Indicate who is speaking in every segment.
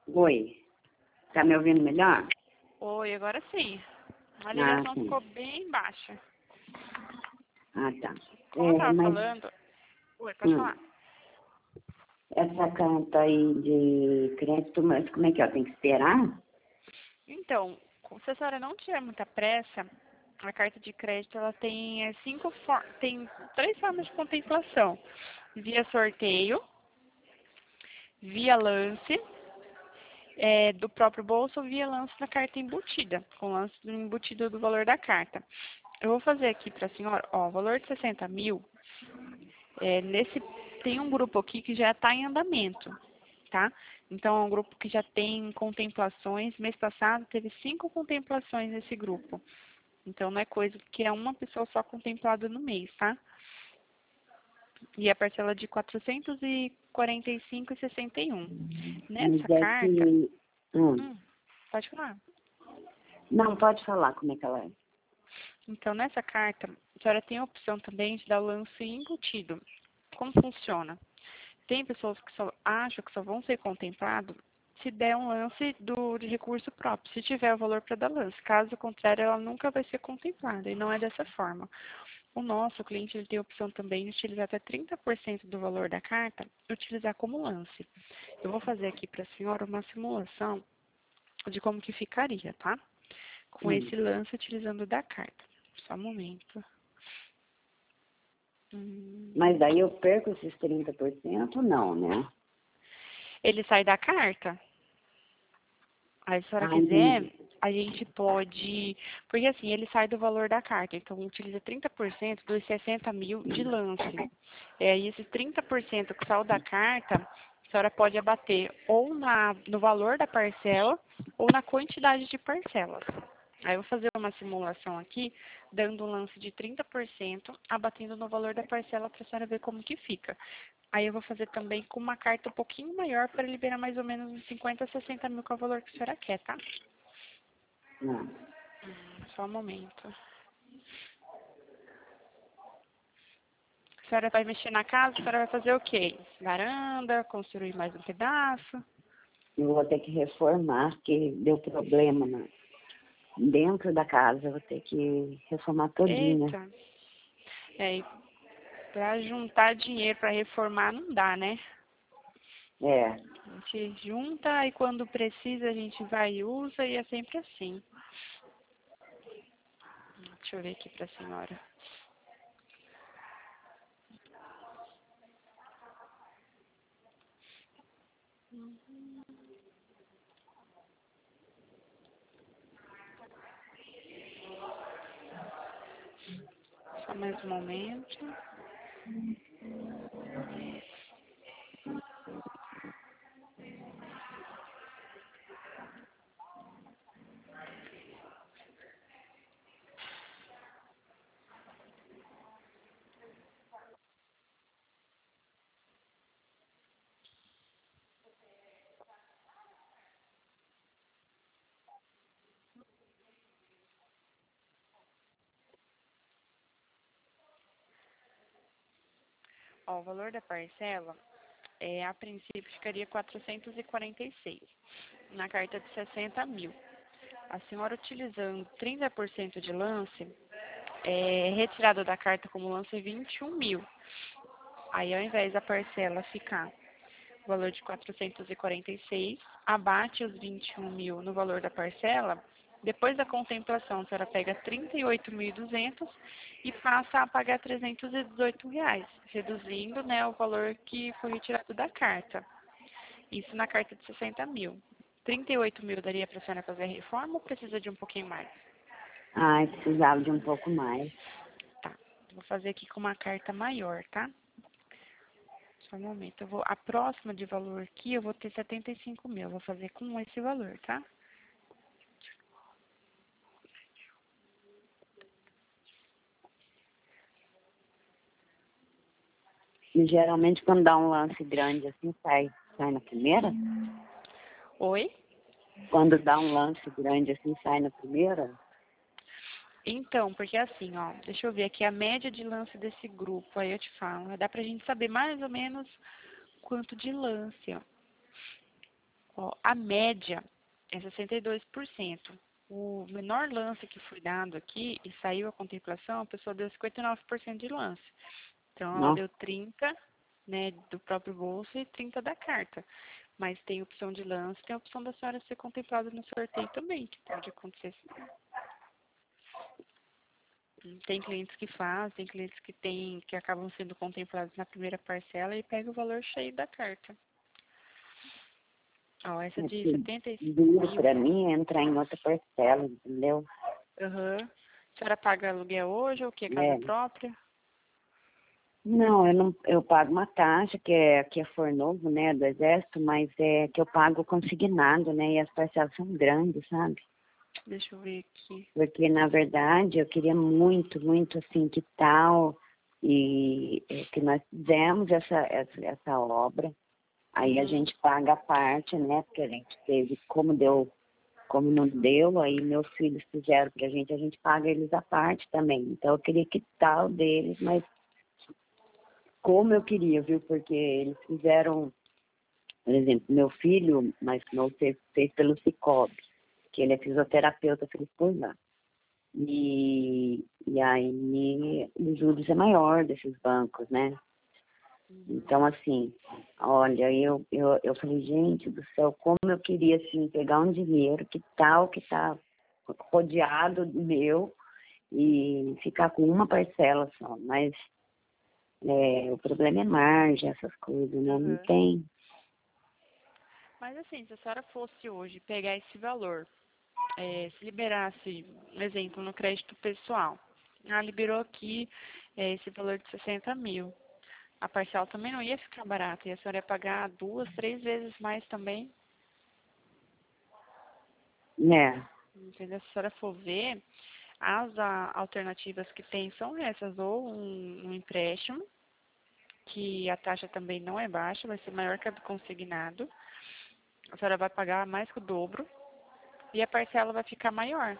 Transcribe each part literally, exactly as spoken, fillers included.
Speaker 1: Oi, tá me ouvindo melhor?
Speaker 2: Oi, agora sim. A
Speaker 1: Ah,
Speaker 2: ligação
Speaker 1: sim.
Speaker 2: ficou bem baixa.
Speaker 1: Ah, tá.
Speaker 2: Como eu
Speaker 1: É,
Speaker 2: tava
Speaker 1: mas
Speaker 2: falando... Oi, pode
Speaker 1: hum,
Speaker 2: falar.
Speaker 1: essa carta aí de crédito, mas como é que é? Tem que esperar?
Speaker 2: Então, se a senhora não tiver muita pressa, a carta de crédito ela tem é, cinco for... tem três formas de contemplação. Via sorteio, via lance, é, do próprio bolso, ou via lance da carta embutida, com lance do embutido do valor da carta. Eu vou fazer aqui para a senhora, ó, o valor de sessenta mil, é, nesse, tem um grupo aqui que já está em andamento, tá? Então, é um grupo que já tem contemplações. Mês passado teve cinco contemplações nesse grupo. Então, não é coisa que é uma pessoa só contemplada no mês, tá? E a parcela de quatrocentos e quarenta e cinco reais e sessenta e um. Nessa
Speaker 1: Mas é
Speaker 2: carta...
Speaker 1: que... Hum,
Speaker 2: Hum, pode falar.
Speaker 1: não, pode falar como é que ela é.
Speaker 2: Então, nessa carta, a senhora tem a opção também de dar o lance embutido. Como funciona? Tem pessoas que só acham que só vão ser contemplados se der um lance do, de recurso próprio, se tiver o valor para dar lance. Caso contrário, ela nunca vai ser contemplada, e não é dessa forma. O nosso cliente ele tem a opção também de utilizar até trinta por cento do valor da carta e utilizar como lance. Eu vou fazer aqui para a senhora uma simulação de como que ficaria, tá? Com
Speaker 1: Hum.
Speaker 2: esse lance utilizando da carta. Só um momento. Hum.
Speaker 1: Mas daí eu perco esses trinta por cento? Não, né?
Speaker 2: Ele sai da carta? Aí, se a senhora
Speaker 1: Ah,
Speaker 2: quiser,
Speaker 1: entendi.
Speaker 2: a gente pode... Porque assim, ele sai do valor da carta, então utiliza trinta por cento dos sessenta mil de lance. É, e esse trinta por cento que saiu da carta, a senhora pode abater ou na, no valor da parcela ou na quantidade de parcelas. Aí eu vou fazer uma simulação aqui, dando um lance de trinta por cento, abatendo no valor da parcela para a senhora ver como que fica. Aí eu vou fazer também com uma carta um pouquinho maior para liberar mais ou menos uns cinquenta a sessenta mil, com o valor que a senhora quer, tá?
Speaker 1: Não.
Speaker 2: Só um momento. A senhora vai mexer na casa, a senhora vai fazer o quê? Varanda, construir mais um pedaço?
Speaker 1: Eu vou ter que reformar, porque deu problema na- dentro da casa. Eu vou ter que reformar todinha.
Speaker 2: Eita. É, e pra juntar dinheiro para reformar não dá, né?
Speaker 1: É.
Speaker 2: A gente junta e quando precisa a gente vai e usa e é sempre assim. Deixa eu ver aqui pra senhora. Só mais um momento. Ó, o valor da parcela, é, a princípio, ficaria quatrocentos e quarenta e seis, na carta de sessenta mil. A senhora utilizando trinta por cento de lance, é, retirado da carta como lance vinte e um mil. Aí, ao invés da parcela ficar o valor de quatrocentos e quarenta e seis, abate os vinte e um mil no valor da parcela. Depois da contemplação, a senhora pega trinta e oito mil e duzentos e passa a pagar trezentos e dezoito reais, reduzindo, né, o valor que foi retirado da carta. Isso na carta de sessenta mil. trinta e oito mil daria para a senhora fazer a reforma ou precisa de um pouquinho mais?
Speaker 1: Ai, precisava de um pouco mais.
Speaker 2: Tá, vou fazer aqui com uma carta maior, tá? Só um momento. Eu vou, a próxima de valor aqui eu vou ter setenta e cinco mil. Eu vou fazer com esse valor, tá?
Speaker 1: E geralmente quando dá um lance grande assim, sai, sai na primeira?
Speaker 2: Oi?
Speaker 1: Quando dá um lance grande assim, sai na primeira?
Speaker 2: Então, porque assim, ó, deixa eu ver aqui a média de lance desse grupo, aí eu te falo. Dá pra gente saber mais ou menos quanto de lance, ó. Ó, a média é sessenta e dois por cento. O menor lance que foi dado aqui e saiu a contemplação, a pessoa deu cinquenta e nove por cento de lance. Então, ela
Speaker 1: Nossa,
Speaker 2: deu trinta, né, do próprio bolso e trinta da carta. Mas tem opção de lance, tem a opção da senhora ser contemplada no sorteio também, que pode acontecer. Tem clientes que fazem, tem clientes que tem, que acabam sendo contemplados na primeira parcela e pega o valor cheio da carta. Ó, essa
Speaker 1: é
Speaker 2: de
Speaker 1: que
Speaker 2: setenta e cinco
Speaker 1: duro
Speaker 2: mil.
Speaker 1: pra mim é entrar em outra parcela, entendeu?
Speaker 2: Aham. A senhora paga aluguel hoje ou o que? Casa
Speaker 1: É.
Speaker 2: própria?
Speaker 1: Não, eu não, eu pago uma taxa que é, que é Fornovo, né, do Exército, mas é que eu pago consignado, né, e as parcelas são grandes, sabe?
Speaker 2: Deixa eu ver aqui.
Speaker 1: Porque, na verdade, eu queria muito, muito, assim, que tal, e é, que nós fizemos essa, essa, essa obra, aí a
Speaker 2: Uhum.
Speaker 1: gente paga a parte, né, porque a gente teve, como deu, como não deu, aí meus filhos fizeram pra gente, a gente paga eles a parte também. Então, eu queria que tal deles, mas como eu queria, viu? Porque eles fizeram, por exemplo, meu filho, mas não fez, fez pelo Cicobi, que ele é fisioterapeuta, fez por lá. E, e aí os juros é maior desses bancos, né? Então, assim, olha, eu, eu, eu falei, gente do céu, como eu queria, assim, pegar um dinheiro, que tal, que tá rodeado do meu, e ficar com uma parcela só, mas é, o problema é margem, essas coisas, né? Não
Speaker 2: Uhum.
Speaker 1: tem.
Speaker 2: Mas assim, se a senhora fosse hoje pegar esse valor, é, se liberasse, um exemplo, no crédito pessoal, ela liberou aqui é, esse valor de sessenta mil. A parcela também não ia ficar barata, e a senhora ia pagar duas, três vezes mais também.
Speaker 1: É,
Speaker 2: Entendeu? Se a senhora for ver, as a, alternativas que tem são essas, ou um, um empréstimo, que a taxa também não é baixa, vai ser maior que a do consignado. A senhora vai pagar mais que o dobro e a parcela vai ficar maior.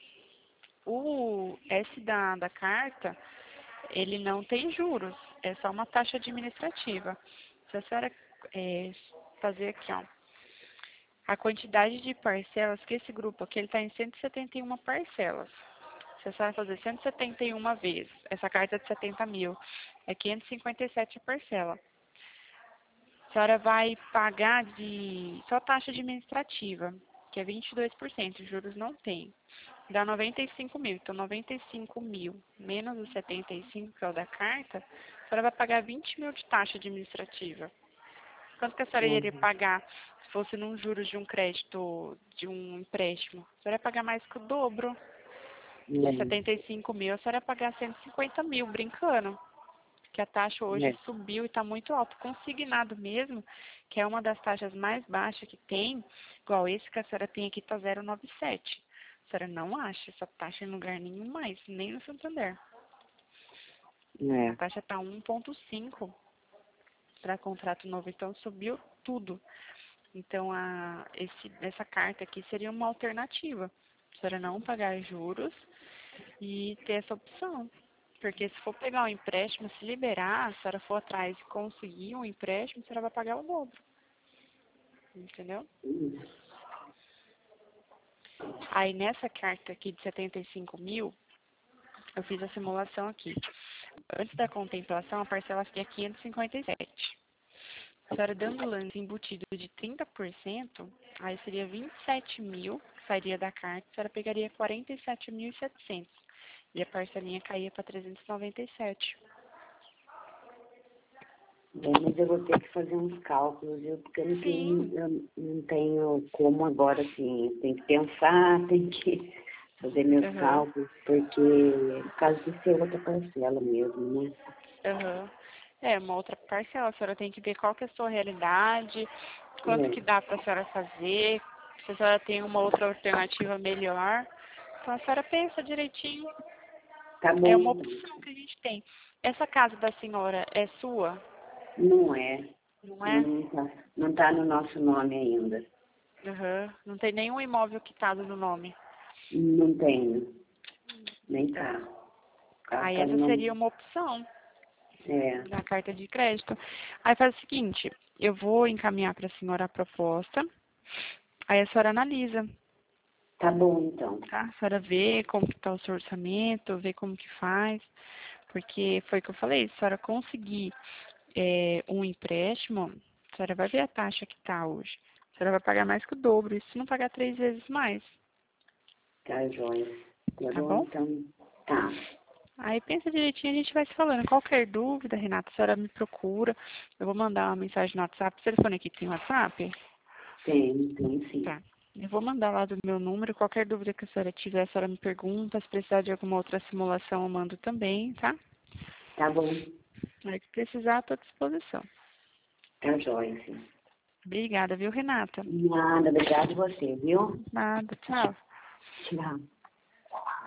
Speaker 2: O S da, da carta, ele não tem juros, é só uma taxa administrativa. Se a senhora é, fazer aqui, ó, a quantidade de parcelas que esse grupo aqui, ele está em cento e setenta e uma parcelas. Se a senhora fazer cento e setenta e uma vezes, essa carta é de setenta mil, é quinhentos e cinquenta e sete a parcela. A senhora vai pagar de só taxa administrativa, que é vinte e dois por cento, juros não tem. Dá noventa e cinco mil. Então, noventa e cinco mil menos os setenta e cinco, que é o da carta, a senhora vai pagar vinte mil de taxa administrativa. Quanto que a senhora iria
Speaker 1: uhum,
Speaker 2: pagar se fosse num juros de um crédito, de um empréstimo? A senhora ia pagar mais que o dobro. De setenta e cinco mil, a senhora ia pagar cento e cinquenta mil, brincando. Que a taxa
Speaker 1: é,
Speaker 2: hoje
Speaker 1: é,
Speaker 2: subiu e está muito alto. Consignado mesmo, que é uma das taxas mais baixas que tem, igual esse que a senhora tem aqui, está zero vírgula noventa e sete. A senhora não acha essa taxa em lugar nenhum mais, nem no Santander. A
Speaker 1: é,
Speaker 2: taxa está um vírgula cinco para contrato novo, então subiu tudo. Então, a, esse, essa carta aqui seria uma alternativa. A senhora não pagar juros e ter essa opção. Porque se for pegar um empréstimo, se liberar, se a senhora for atrás e conseguir um empréstimo, a senhora vai pagar o dobro. Entendeu? Aí nessa carta aqui de setenta e cinco mil, eu fiz a simulação aqui. Antes da contemplação, a parcela aqui é quinhentos e cinquenta e sete. A senhora dando lance embutido de trinta por cento, aí seria vinte e sete mil, que sairia da carta, a senhora pegaria quarenta e sete mil e setecentos. E a parcelinha caía para trezentos e noventa e sete.
Speaker 1: é, mas eu vou ter que fazer uns cálculos, viu? Porque eu não
Speaker 2: Sim.
Speaker 1: tenho, eu não tenho como agora, assim, eu tenho que pensar, tenho que fazer meus
Speaker 2: Aham.
Speaker 1: cálculos, porque por causa de ser outra parcela mesmo, né?
Speaker 2: Aham. É, uma outra parcela. A senhora tem que ver qual que é a sua realidade, quanto que
Speaker 1: É,
Speaker 2: dá para a senhora fazer, se a senhora tem uma outra alternativa melhor. Então a senhora pensa direitinho.
Speaker 1: tá
Speaker 2: É uma
Speaker 1: bom,
Speaker 2: opção que a gente tem. Essa casa da senhora é sua,
Speaker 1: não é,
Speaker 2: não é?
Speaker 1: não tá, não tá no nosso nome ainda,
Speaker 2: Aham. Não tem nenhum imóvel quitado no nome.
Speaker 1: não tenho, nem
Speaker 2: Então,
Speaker 1: carro, o carro
Speaker 2: aí
Speaker 1: tá no
Speaker 2: essa seria
Speaker 1: nome,
Speaker 2: uma opção
Speaker 1: é,
Speaker 2: na carta de crédito. Aí faz o seguinte, eu vou encaminhar para a senhora a proposta. Aí a senhora analisa,
Speaker 1: Tá bom, então.
Speaker 2: tá? A senhora vê como que tá o seu orçamento, vê como que faz, porque foi o que eu falei, se a senhora conseguir é, um empréstimo, a senhora vai ver a taxa que tá hoje. A senhora vai pagar mais que o dobro, e se não pagar três vezes mais,
Speaker 1: Tá, joia. Tá
Speaker 2: tá
Speaker 1: bom,
Speaker 2: bom?
Speaker 1: então. Tá.
Speaker 2: Aí pensa direitinho, a gente vai se falando. Qualquer dúvida, Renata, a senhora me procura. Eu vou mandar uma mensagem no WhatsApp. O telefone aqui tem WhatsApp?
Speaker 1: Tem, tem sim.
Speaker 2: Tá. Eu vou mandar lá do meu número. Qualquer dúvida que a senhora tiver, a senhora me pergunta. Se precisar de alguma outra simulação, eu mando também, tá?
Speaker 1: Tá bom.
Speaker 2: Aí que precisar, estou à disposição.
Speaker 1: Tá, joia, sim.
Speaker 2: Obrigada, viu, Renata?
Speaker 1: Nada, obrigado a você, viu?
Speaker 2: Nada, tchau.
Speaker 1: Tchau.